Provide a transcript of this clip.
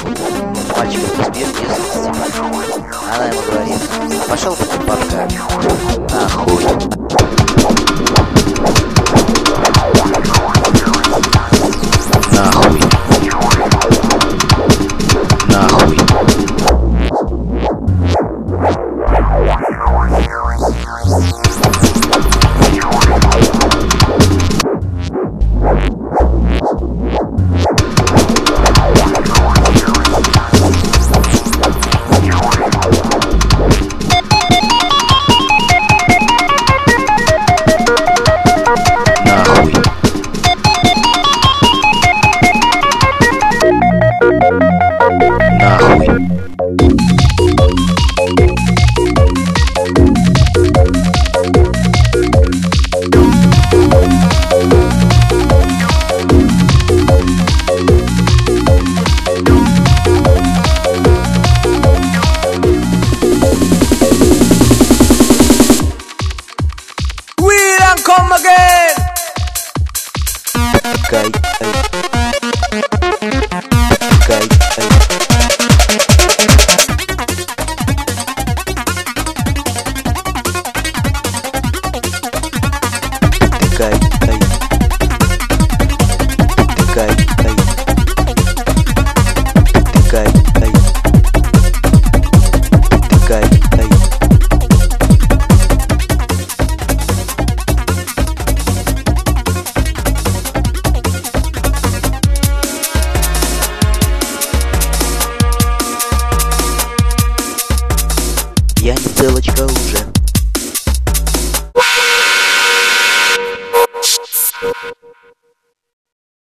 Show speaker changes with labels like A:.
A: Мальчик без безвестности. Она ему говорит: пошел ты, папка, нахуй. Нахуй. Нахуй. Нахуй.
B: We don't come again.
A: Кай. Кай. Кай. Кай. Кай. Кай. Я не целочка уже.